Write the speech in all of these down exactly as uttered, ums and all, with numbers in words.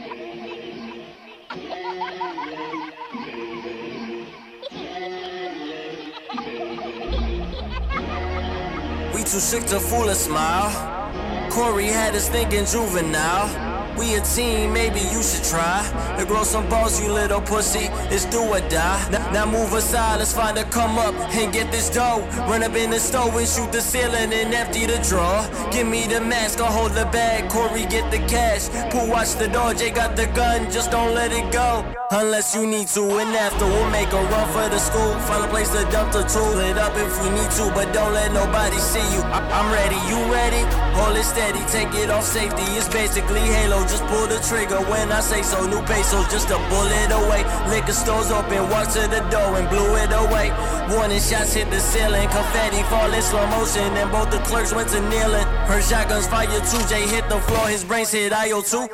We too sick to fool a smile. Corey had us thinking juvenile. We a team, maybe you should try to grow some balls, you little pussy. It's do or die. Now, now move aside, let's find a come up and get this dough. Run up in the stove and shoot the ceiling and empty the drawer. Give me the mask, I'll hold the bag. Corey get the cash. Pooh watch the door, Jay got the gun, just don't let it go. Unless you need to, and after we'll make a run for the school. Find a place to dump the tool, it up if we need to, but don't let nobody see you. I I'm ready, you ready? Hold it steady, take it off safety. It's basically Halo, just pull the trigger when I say so. New pesos, just a bullet away. Liquor stores open, walk to the door and blew it away. Warning shots hit the ceiling, confetti fall in slow motion, and both the clerks went to kneeling. Her shotguns fire too, Jay hit the floor, his brains hit I O two.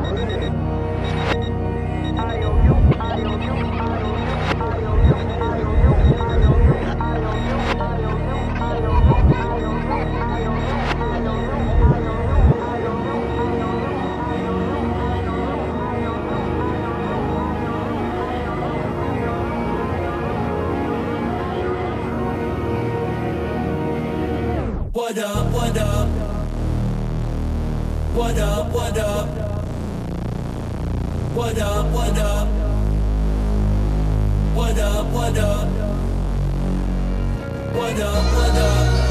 What up, what up? What up, what up? What up, what up? What up, what up? What up, what up?